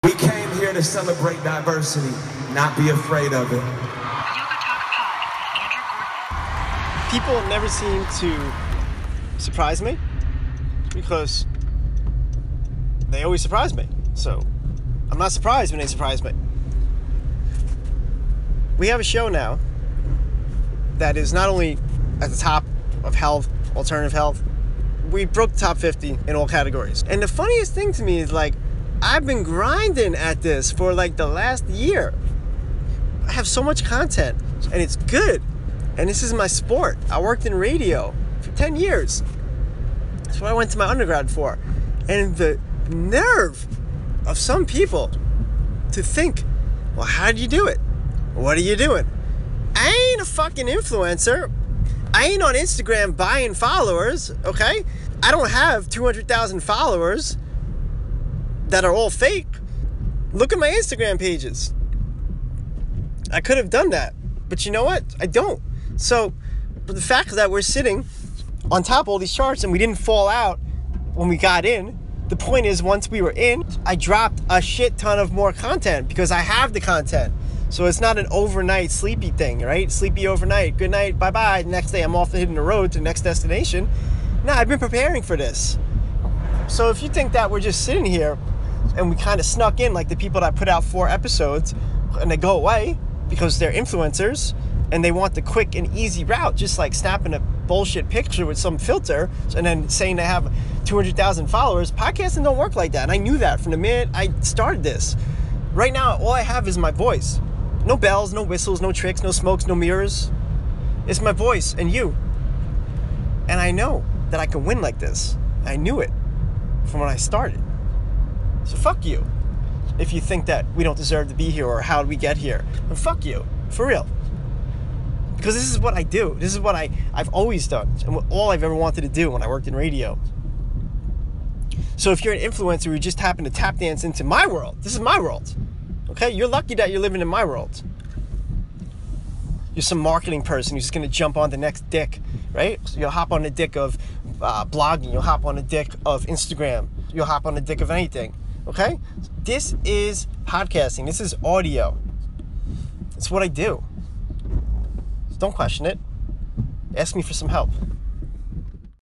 We came here to celebrate diversity, not be afraid of it. People never seem to surprise me because they always surprise me. So I'm not surprised when they surprise me. We have a show now that is not only at the top of health, alternative health, we broke the top 50 in all categories. And the funniest thing to me is, like, I've been grinding at this for like the last year. I have so much content and it's good. And this is my sport. I worked in radio for 10 years. That's what I went to my undergrad for. And the nerve of some people to think, well, how do you do it? What are you doing? I ain't a fucking influencer. I ain't on Instagram buying followers, okay? I don't have 200,000 followers that are all fake. Look at my Instagram pages. I could have done that, but you know what? I don't. So the fact that we're sitting on top of all these charts and we didn't fall out when we got in, the point is, once we were in, I dropped a shit ton of more content because I have the content. So it's not an overnight sleepy thing, right? Sleepy overnight, good night, bye-bye. Next day I'm off hitting the road to the next destination. No, I've been preparing for this. So if you think that we're just sitting here and we kind of snuck in like the people that put out 4 episodes and they go away because they're influencers and they want the quick and easy route, just like snapping a bullshit picture with some filter and then saying they have 200,000 followers. Podcasting don't work like that. And I knew that from the minute I started this. Right now, all I have is my voice. No bells, no whistles, no tricks, no smokes, no mirrors. It's my voice and you. And I know that I can win like this. I knew it from when I started. So fuck you if you think that we don't deserve to be here or how did we get here. And fuck you, for real. Because this is what I do. This is what I've always done and all I've ever wanted to do when I worked in radio. So if you're an influencer who just happened to tap dance into my world, this is my world. Okay? You're lucky that you're living in my world. You're some marketing person who's just going to jump on the next dick, right? So you'll hop on the dick of blogging. You'll hop on the dick of Instagram. You'll hop on the dick of anything. Okay? This is podcasting. This is audio. It's what I do. So don't question it. Ask me for some help.